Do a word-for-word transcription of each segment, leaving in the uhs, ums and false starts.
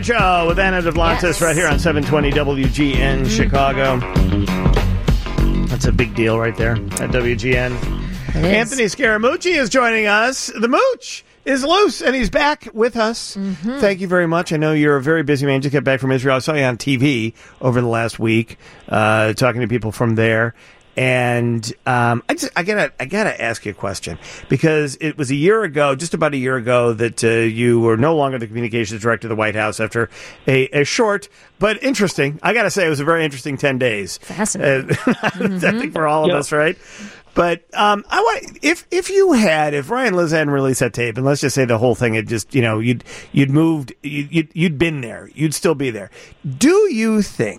Show with Anna DeVlantis yes. right here on seven twenty W G N mm-hmm. Chicago. That's a big deal right there at W G N. Anthony Scaramucci is joining us. The Mooch is loose, and he's back with us. Mm-hmm. Thank you very much. I know you're a very busy man. Just got back from Israel. I saw you on T V over the last week, uh, talking to people from there. And um, I just I gotta I gotta ask you a question, because it was a year ago, just about a year ago, that uh, you were no longer the communications director of the White House after a, a short but interesting. I gotta say, it was a very interesting ten days. Fascinating. Uh, mm-hmm. I think for all of yeah. us, right? But um, I want if if you had if Ryan Liz hadn't released that tape, and let's just say the whole thing had just you know you'd you'd moved you'd you'd been there, you'd still be there. Do you think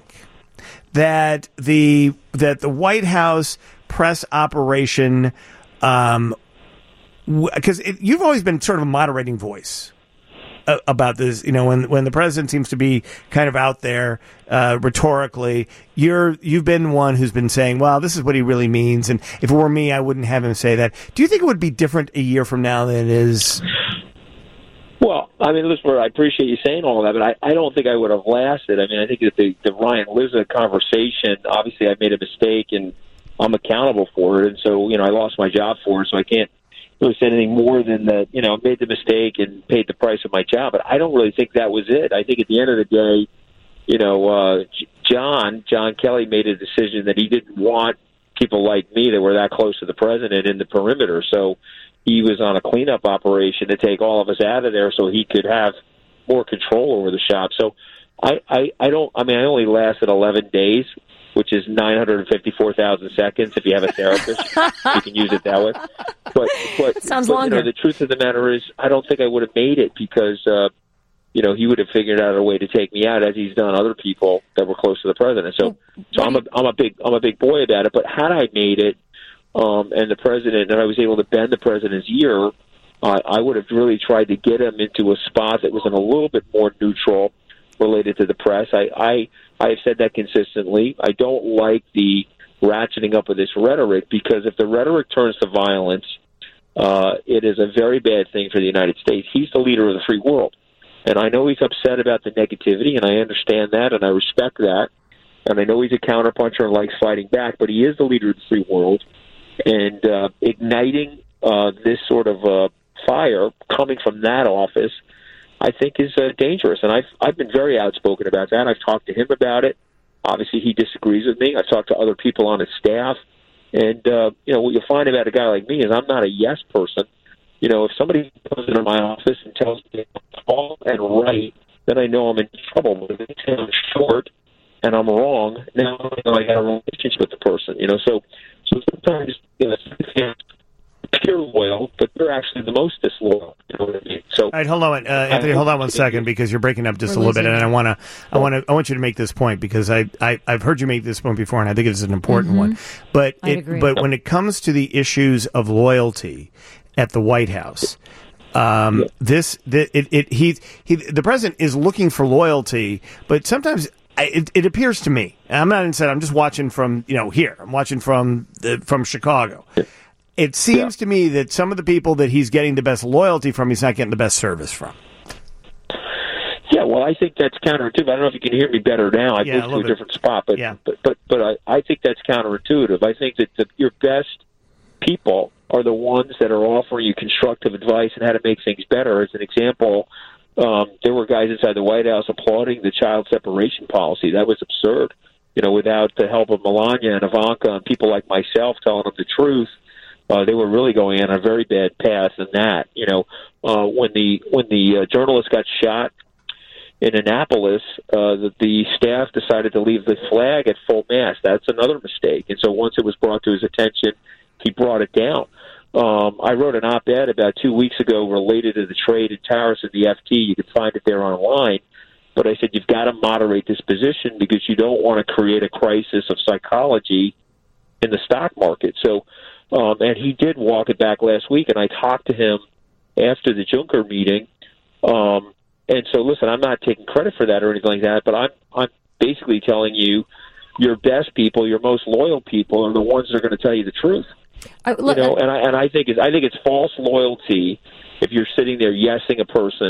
that the that the White House press operation, um, because w- you've always been sort of a moderating voice uh, about this, you know, when when the president seems to be kind of out there uh, rhetorically, you're you've been one who's been saying, well, this is what he really means, and if it were me, I wouldn't have him say that. Do you think it would be different a year from now than it is? Well, I mean, listen, I appreciate you saying all that, but I, I don't think I would have lasted. I mean, I think that the, the Ryan Lizza conversation, obviously I made a mistake, and I'm accountable for it, and so, you know, I lost my job for it, so I can't really say anything more than that, you know, made the mistake and paid the price of my job, but I don't really think that was it. I think at the end of the day, you know, uh, John, John Kelly made a decision that he didn't want people like me that were that close to the president in the perimeter, so he was on a cleanup operation to take all of us out of there so he could have more control over the shop. So I, I, I don't, I mean, I only lasted eleven days, which is nine hundred fifty-four thousand seconds. If you have a therapist, you can use it that way. But, but, Sounds but longer. You know, the truth of the matter is I don't think I would have made it because, uh, you know, he would have figured out a way to take me out, as he's done other people that were close to the president. So, so I'm a, I'm a big, I'm a big boy about it. But had I made it, Um, and the president, and I was able to bend the president's ear, uh, I would have really tried to get him into a spot that was in a little bit more neutral related to the press. I, I, I have said that consistently. I don't like the ratcheting up of this rhetoric, because if the rhetoric turns to violence, uh, it is a very bad thing for the United States. He's the leader of the free world. And I know he's upset about the negativity, and I understand that, and I respect that. And I know he's a counterpuncher and likes fighting back, but he is the leader of the free world. And uh, igniting uh, this sort of uh, fire coming from that office, I think, is uh, dangerous. And I've I've been very outspoken about that. I've talked to him about it. Obviously, he disagrees with me. I've talked to other people on his staff. And, uh, you know, what you'll find about a guy like me is I'm not a yes person. You know, if somebody comes into my office and tells me I'm tall and right, then I know I'm in trouble. But if they say I'm short and I'm wrong, now I know I got a relationship with the person. You know, so... So sometimes, you know, pure loyal, but they're actually the most disloyal. You know what I mean? So, all right, hold on, uh, Anthony. Hold on one second, because you're breaking up just a little bit, and I want to, I want to, I want you to make this point, because I, I, I've heard you make this point before, and I think it's an important mm-hmm. one. But I it, agree. but when it comes to the issues of loyalty at the White House, um, yeah. this, the, it, it, he, he, the president is looking for loyalty, but sometimes. It, it appears to me, and I'm not inside, I'm just watching from, you know, here. I'm watching from the, from Chicago. It seems yeah. to me that some of the people that he's getting the best loyalty from, he's not getting the best service from. Yeah, well, I think that's counterintuitive. I don't know if you can hear me better now. I yeah, moved to a bit. different spot, but yeah. but but, but I, I think that's counterintuitive. I think that the, your best people are the ones that are offering you constructive advice on how to make things better. As an example, Um, there were guys inside the White House applauding the child separation policy. That was absurd. You know, without the help of Melania and Ivanka and people like myself telling them the truth, uh, they were really going on a very bad path in that. You know, uh, when the when the uh, journalist got shot in Annapolis, uh, the, the staff decided to leave the flag at full mast. That's another mistake. And so once it was brought to his attention, he brought it down. Um, I wrote an op-ed about two weeks ago related to the trade in tariffs at the F T. You can find it there online. But I said you've got to moderate this position because you don't want to create a crisis of psychology in the stock market. So, um, and he did walk it back last week, and I talked to him after the Juncker meeting. Um, and so, listen, I'm not taking credit for that or anything like that, but I'm I'm basically telling you your best people, your most loyal people, are the ones that are going to tell you the truth. I, look, you know, and I and I think it's I think it's false loyalty if you're sitting there yesing a person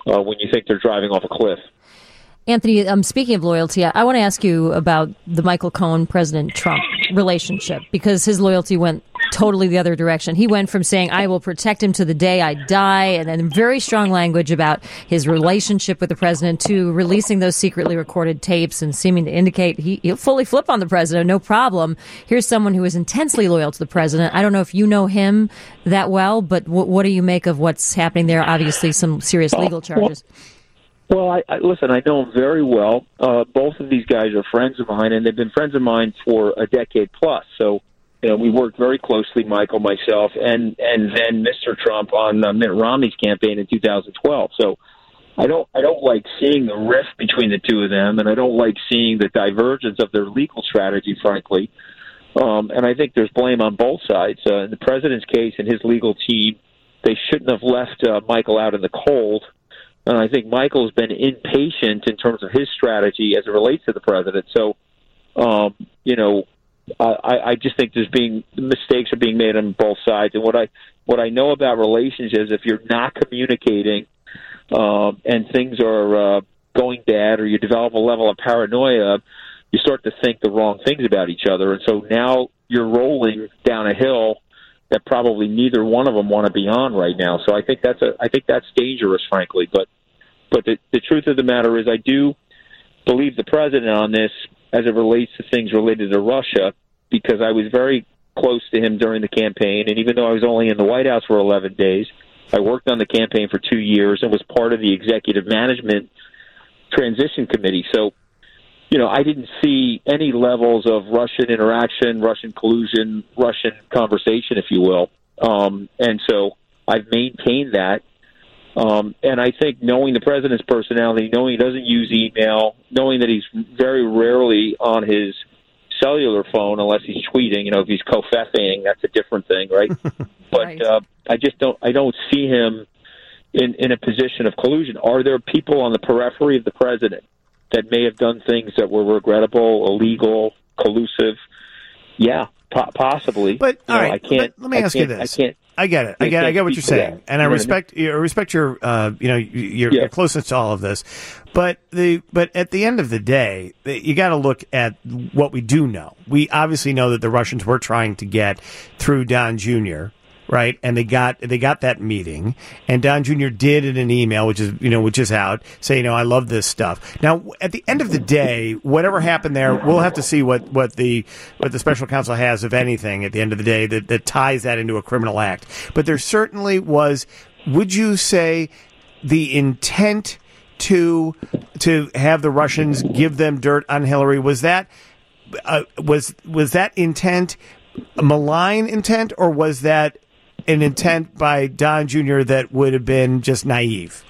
uh, when you think they're driving off a cliff. Anthony, um, speaking of loyalty, I, I want to ask you about the Michael Cohen, President Trump relationship, because his loyalty went totally the other direction. He went from saying, I will protect him to the day I die, and then very strong language about his relationship with the president, to releasing those secretly recorded tapes and seeming to indicate he, he'll fully flip on the president, no problem. Here's someone who is intensely loyal to the president. I don't know if you know him that well, but w- what do you make of what's happening there? Obviously, some serious legal charges. Well, I, I listen, I know them very well. Uh, both of these guys are friends of mine, and they've been friends of mine for a decade plus. So, you know, we worked very closely, Michael, myself, and, and then Mister Trump on uh, Mitt Romney's campaign in two thousand twelve. So I don't I don't like seeing the rift between the two of them, and I don't like seeing the divergence of their legal strategy, frankly. Um, and I think there's blame on both sides. Uh, in the president's case and his legal team, they shouldn't have left uh, Michael out in the cold. And I think Michael's been impatient in terms of his strategy as it relates to the president. So, um, you know, I, I just think there's being mistakes are being made on both sides. And what I what I know about relationships, if you're not communicating um, and things are uh, going bad, or you develop a level of paranoia, you start to think the wrong things about each other. And so now you're rolling down a hill that probably neither one of them want to be on right now. So I think that's a I think that's dangerous, frankly. But but the, the truth of the matter is, I do believe the president on this as it relates to things related to Russia, because I was very close to him during the campaign, and even though I was only in the White House for eleven days, I worked on the campaign for two years and was part of the executive management transition committee. So, you know, I didn't see any levels of Russian interaction, Russian collusion, Russian conversation, if you will. Um, and so I've maintained that. Um, and I think knowing the president's personality, knowing he doesn't use email, knowing that he's very rarely on his cellular phone unless he's tweeting, you know, if he's co-feffing, that's a different thing, right? But right. Uh, I just don't, I don't see him in, in a position of collusion. Are there people on the periphery of the president that may have done things that were regrettable, illegal, collusive? Yeah, po- possibly. But all you know, right, I can't. let me I ask you can't, this. I can't. I get it. I get. I get what you're saying, that. and I You know respect. what I mean? I respect your. Uh, you know, your, Yeah. your closeness to all of this, but the. But at the end of the day, you got to look at what we do know. We obviously know that the Russians were trying to get through Don Junior Right, and they got they got that meeting, and Don Junior did in an email, which is you know which is out, say you know I love this stuff. Now, at the end of the day, whatever happened there, we'll have to see what, what the what the special counsel has, if anything, at the end of the day that, that ties that into a criminal act. But there certainly was. Would you say the intent to to have the Russians give them dirt on Hillary, was that uh, was was that intent a malign intent, or was that an intent by Don Junior that would have been just naive?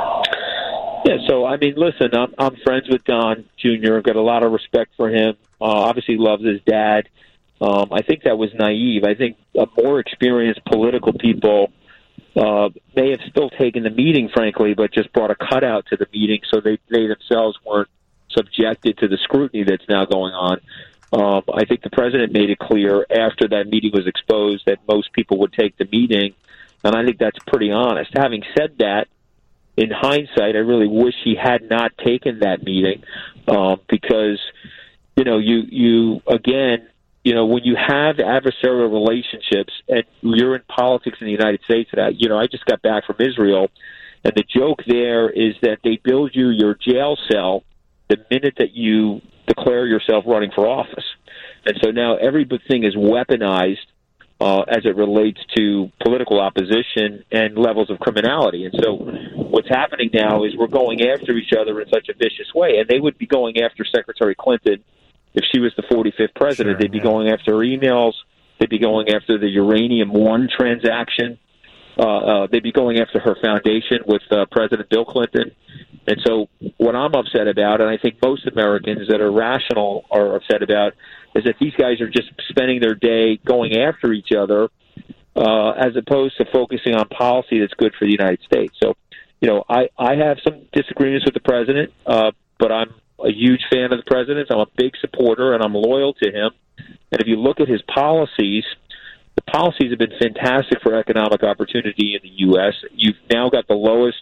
Yeah, so, I mean, listen, I'm, I'm friends with Don Junior I've got a lot of respect for him. Uh, obviously loves his dad. Um, I think that was naive. I think uh, more experienced political people uh, may have still taken the meeting, frankly, but just brought a cutout to the meeting so they, they themselves weren't subjected to the scrutiny that's now going on. Um, I think the president made it clear after that meeting was exposed that most people would take the meeting, and I think that's pretty honest. Having said that, in hindsight, I really wish he had not taken that meeting um, because, you know, you, you again, you know, when you have adversarial relationships and you're in politics in the United States, you know, I just got back from Israel, and the joke there is that they build you your jail cell the minute that you declare yourself running for office. And so now everything is weaponized uh, as it relates to political opposition and levels of criminality. And so what's happening now is we're going after each other in such a vicious way. And they would be going after Secretary Clinton if she was the forty-fifth president. Sure, They'd be yeah. going after her emails. They'd be going after the Uranium One transaction. Uh, uh, they'd be going after her foundation with uh, President Bill Clinton. And so what I'm upset about, and I think most Americans that are rational are upset about, is that these guys are just spending their day going after each other uh, as opposed to focusing on policy that's good for the United States. So, you know, I, I have some disagreements with the president, uh, but I'm a huge fan of the president. I'm a big supporter, and I'm loyal to him. And if you look at his policies, the policies have been fantastic for economic opportunity in the U S. You've now got the lowest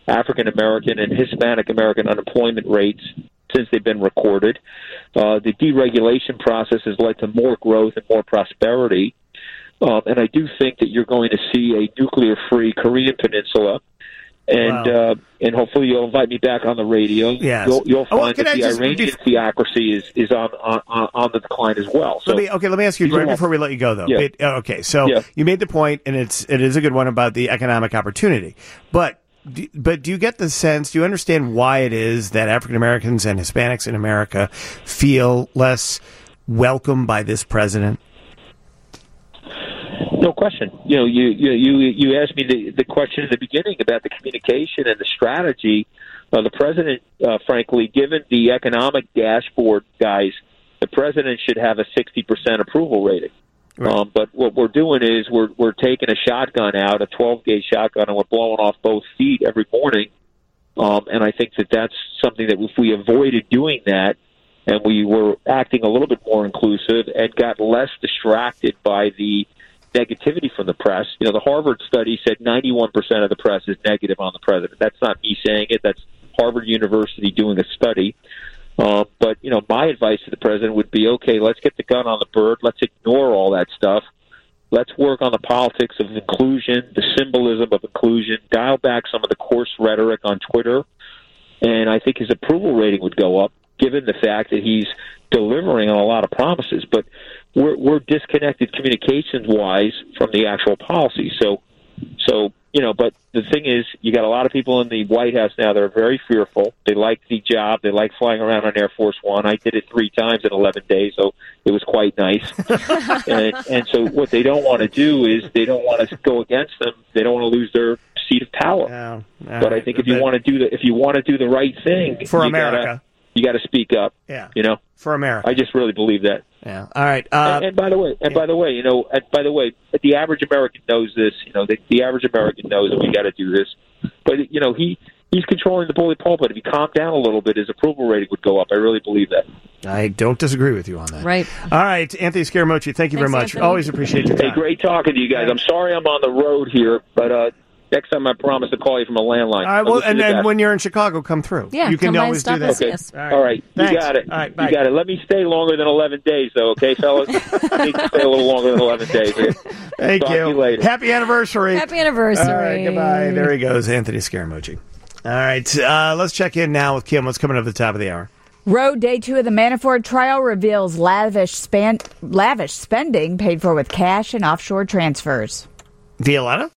African American and Hispanic American unemployment rates since they've been recorded. Uh, the deregulation process has led to more growth and more prosperity. Um, and I do think that you're going to see a nuclear-free Korean Peninsula. And wow. uh, and hopefully you'll invite me back on the radio. Yes. You'll, you'll find oh, well, that the just, Iranian bef- theocracy is, is on, on on the decline as well. So let me, okay, let me ask you right before we let you go, though. Yeah. It, okay, so yeah. you made the point, and it's it is a good one about the economic opportunity. But but do you get the sense? Do you understand why it is that African Americans and Hispanics in America feel less welcome by this president? No question. You know, you you you, you asked me the, the question in the beginning about the communication and the strategy. Uh, the president, uh, frankly, given the economic dashboard, guys, the president should have a sixty percent approval rating. Right. Um, but what we're doing is we're we're taking a shotgun out, a twelve gauge shotgun, and we're blowing off both feet every morning. Um, and I think that that's something that if we avoided doing that, and we were acting a little bit more inclusive and got less distracted by the negativity from the press. You know, the Harvard study said ninety-one percent of the press is negative on the president. That's not me saying it. That's Harvard University doing a study. Uh, but, you know, my advice to the president would be, okay, let's get the gun on the bird. Let's ignore all that stuff. Let's work on the politics of inclusion, the symbolism of inclusion, dial back some of the coarse rhetoric on Twitter. And I think his approval rating would go up, given the fact that he's delivering on a lot of promises. But we're, we're disconnected communications-wise from the actual policy. So, so you know, but the thing is, you got a lot of people in the White House now that are very fearful. They like the job. They like flying around on Air Force One. I did it three times in eleven days, so it was quite nice. and, and so what they don't want to do is they don't want to go against them. They don't want to lose their seat of power. No, no, but I think if you want to do the if you want to do the right thing for you America. Gotta, You got to speak up. Yeah, you know, for America. I just really believe that. Yeah. All right. Uh, and, and by the way, and yeah. by the way, you know, and by the way, the average American knows this. You know, the, the average American knows that we got to do this. But you know, he he's controlling the bully pulpit. If he calmed down a little bit, his approval rating would go up. I really believe that. I don't disagree with you on that. Right. All right, Anthony Scaramucci, thank you Thanks, very much. Anthony. Always appreciate your time. Hey, great talking to you guys. I'm sorry I'm on the road here, but uh, next time I promise to call you from a landline. All right. Well, and then when you're in Chicago, come through. Yeah, you can come by and always stop do that. us, yes. All right. All right. You Thanks. got it. All right, bye. You got it. Let me stay longer than eleven days, though. Okay, fellas. I need to stay a little longer than eleven days. Okay? Thank Talk you. to you later. Happy anniversary. Happy anniversary. All right. Goodbye. There he goes, Anthony Scaramucci. All right. Uh, let's check in now with Kim. What's coming up at the top of the hour? Road day two of the Manafort trial reveals lavish, span- lavish spending paid for with cash and offshore transfers. Violetta?